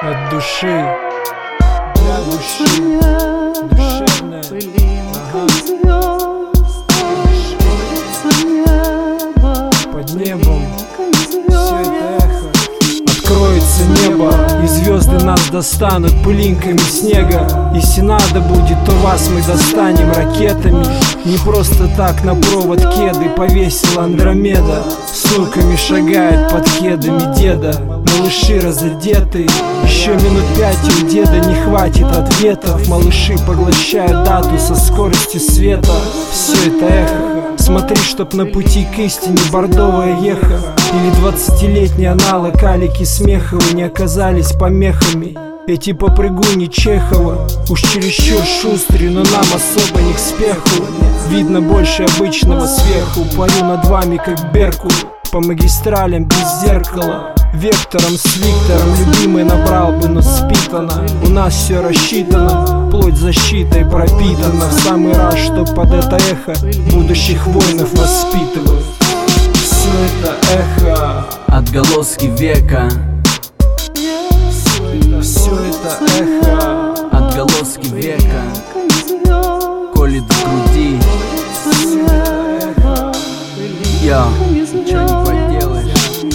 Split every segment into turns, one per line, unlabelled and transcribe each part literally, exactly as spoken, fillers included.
от души, для души, душевная. Ага. Под небом все это эхо. Откроется небо, и звезды нас достанут пылинками снега. Если надо будет, то вас мы достанем ракетами. Не просто так на провод кеды повесила Андромеда. Сумками шагает под кедами деда. Малыши разодеты, еще минут пять и у деда не хватит ответов. Малыши поглощают дату со скоростью света. Все это эхо. Смотри, чтоб на пути к истине бордовая еха или двадцатилетний аналог Алики Смеховой не оказались помехами. Эти попрыгуни Чехова уж чересчур шустрые, но нам особо не к спеху. Видно больше обычного сверху. Парю над вами как Беркут по магистралям без зеркала. Вектором с Виктором любимый набрал бы, но спитано. У нас все рассчитано, плоть защитой пропитана. В самый раз, что под это эхо будущих воинов воспитывают. Все это эхо,
отголоски века.
Все это эхо,
отголоски века. Колет в груди.
Все это эхо.
Я, ничего не поделаешь.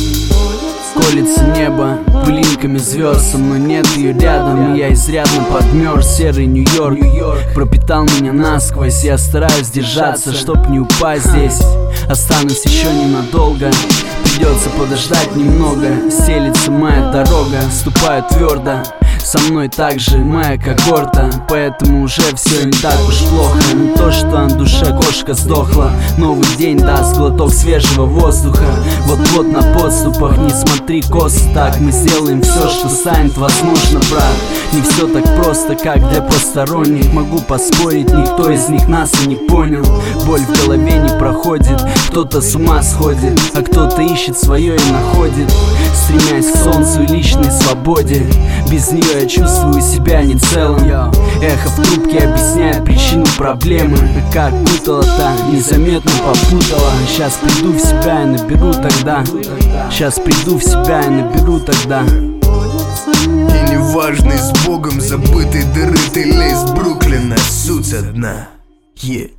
Колется небо пылинками звезд, со мной нет ее рядом, и я изрядно подмерз. Серый Нью-Йорк пропитал меня насквозь. Я стараюсь держаться, чтоб не упасть здесь. Останусь еще ненадолго, придется подождать немного. Стелится моя дорога, ступаю твердо. Со мной также моя когорта, поэтому уже все не так уж плохо. Не то, что на душе кошка сдохла. Новый день даст глоток свежего воздуха. Вот-вот на подступах, не смотри косо так. Мы сделаем все, что станет возможно, брат. Не все так просто, как для посторонних. Могу поспорить, никто из них нас и не понял. Боль в голове не проходит, кто-то с ума сходит, а кто-то ищет свое и находит, стремясь к солнцу и личной свободе. Без нее я чувствую себя не целым. Эхо в трубке объясняет причину проблемы. Как путала-то, незаметно попутала. Сейчас приду в себя и наберу тогда. Сейчас приду в себя и наберу тогда.
И неважно, с Богом забытой дыры ты лезь Бруклина, суть одна. Yeah.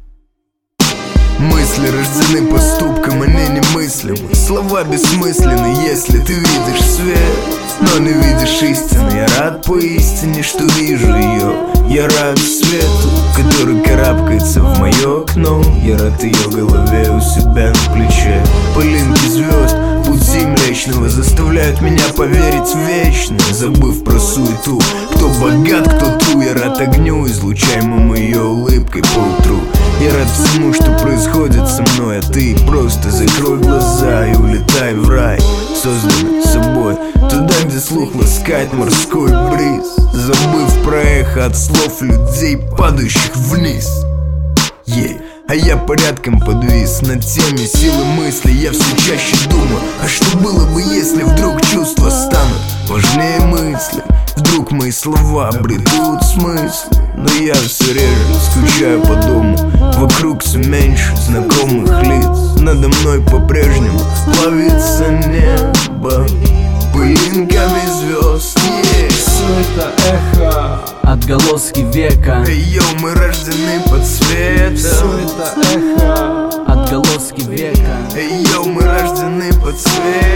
Мысли рождены поступком, они немыслимы. Слова бессмысленны, если ты видишь свет, но не видишь истины. Я рад поистине, что вижу ее. Я рад свету, который карабкается в мое окно. Я рад ее голове у себя на плече. Пылинки звезд, пути Млечного заставляют меня поверить в вечное, забыв про суету. Кто богат, кто тру. Я рад огню, излучаемому ее улыбкой поутру. Я рад всему, что происходит со мной, а ты просто закрой глаза и улетай в рай, созданный собой, туда, где слух ласкает морской бриз, забыв про эхо от слов людей, падающих вниз. Yeah. А я порядком подвис над теми силы мысли. Я все чаще думаю, а что было бы, если вдруг чувства станут важнее мысли? Вдруг мои слова обретут смысл. Но я все реже скучаю по дому. Вокруг все меньше знакомых лиц. Надо мной по-прежнему плавится небо пылинками звезд. Yeah.
Все это эхо,
отголоски века.
Йоу, мы рождены под цветом.
все это эхо,
отголоски века.
Йоу, мы рождены под цветом.